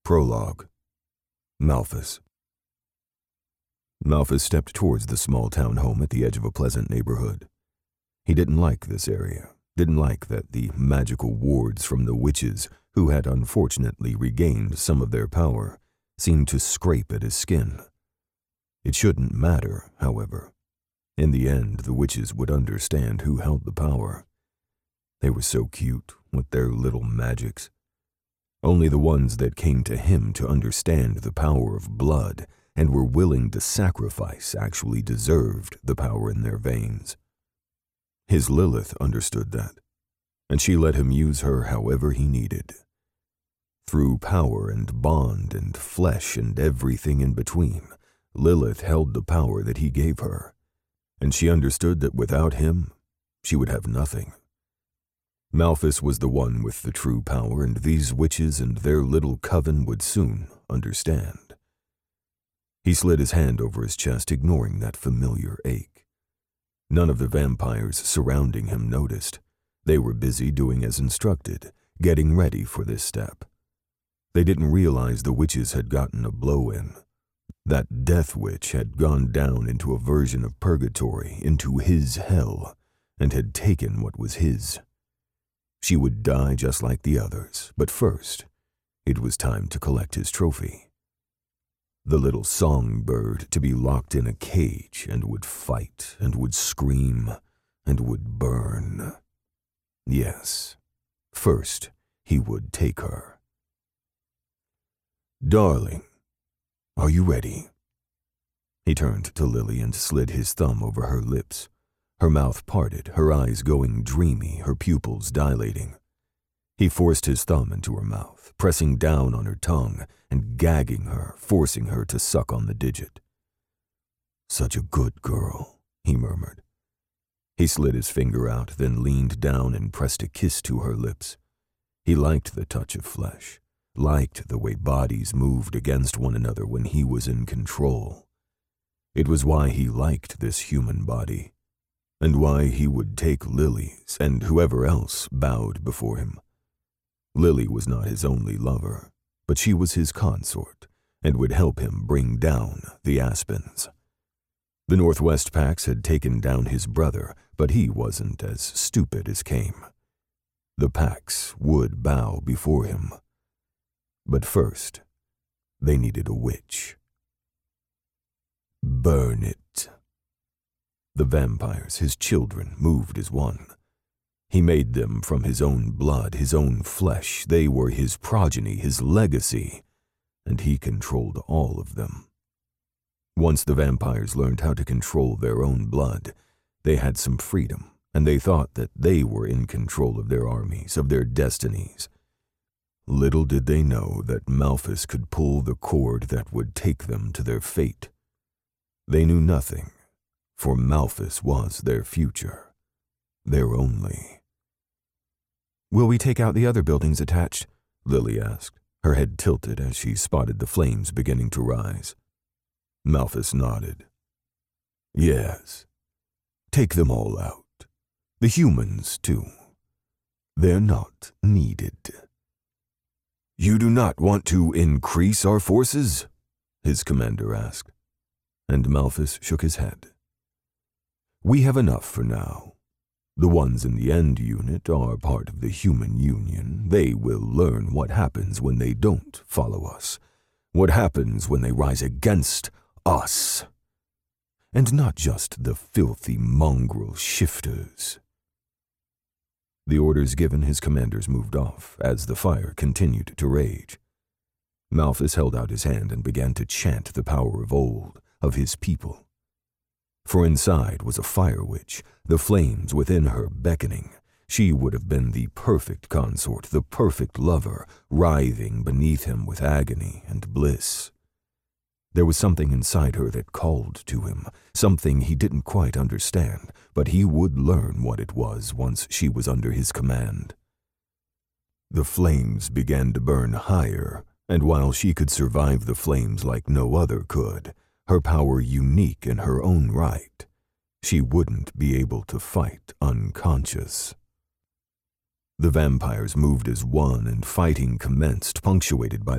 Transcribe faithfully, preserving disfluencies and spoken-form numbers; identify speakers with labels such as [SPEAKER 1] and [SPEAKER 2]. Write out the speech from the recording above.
[SPEAKER 1] Prologue. Malphas. Malphas stepped towards the small town home at the edge of a pleasant neighborhood. He didn't like this area, didn't like that the magical wards from the witches, who had unfortunately regained some of their power, seemed to scrape at his skin. It shouldn't matter, however. In the end, the witches would understand who held the power. They were so cute, with their little magics. Only the ones that came to him to understand the power of blood and were willing to sacrifice actually deserved the power in their veins. His Lilith understood that, and she let him use her however he needed. Through power and bond and flesh and everything in between, Lilith held the power that he gave her, and she understood that without him, she would have nothing. Malphas was the one with the true power, and these witches and their little coven would soon understand. He slid his hand over his chest, ignoring that familiar ache. None of the vampires surrounding him noticed. They were busy doing as instructed, getting ready for this step. They didn't realize the witches had gotten a blow in. That death witch had gone down into a version of purgatory, into his hell, and had taken what was his. She would die just like the others, but first, it was time to collect his trophy. The little songbird to be locked in a cage and would fight and would scream and would burn. Yes, first he would take her. "Darling, are you ready?" He turned to Lily and slid his thumb over her lips. Her mouth parted, her eyes going dreamy, her pupils dilating. He forced his thumb into her mouth, pressing down on her tongue and gagging her, forcing her to suck on the digit. "Such a good girl," he murmured. He slid his finger out, then leaned down and pressed a kiss to her lips. He liked the touch of flesh, liked the way bodies moved against one another when he was in control. It was why he liked this human body, and why he would take Lily's and whoever else bowed before him. Lily was not his only lover, but she was his consort and would help him bring down the Aspens. The Northwest Pax had taken down his brother, but he wasn't as stupid as came. The Pax would bow before him. But first, they needed a witch. Burn it. The vampires, his children, moved as one. He made them from his own blood, his own flesh. They were his progeny, his legacy, and he controlled all of them. Once the vampires learned how to control their own blood, they had some freedom, and they thought that they were in control of their armies, of their destinies. Little did they know that Malphas could pull the cord that would take them to their fate. They knew nothing, for Malphas was their future, their only. "Will we take out the other buildings attached?" Lily asked, her head tilted as she spotted the flames beginning to rise. Malphas nodded. "Yes. Take them all out. The humans, too. They're not needed." "You do not want to increase our forces?" his commander asked, and Malphas shook his head. "We have enough for now. The ones in the End unit are part of the human union. They will learn what happens when they don't follow us, what happens when they rise against us. And not just the filthy mongrel shifters." The orders given, his commanders moved off as the fire continued to rage. Malphas held out his hand and began to chant the power of old, of his people. For inside was a fire witch, the flames within her beckoning. She would have been the perfect consort, the perfect lover, writhing beneath him with agony and bliss. There was something inside her that called to him, something he didn't quite understand, but he would learn what it was once she was under his command. The flames began to burn higher, and while she could survive the flames like no other could, her power unique in her own right, she wouldn't be able to fight unconscious. The vampires moved as one and fighting commenced, punctuated by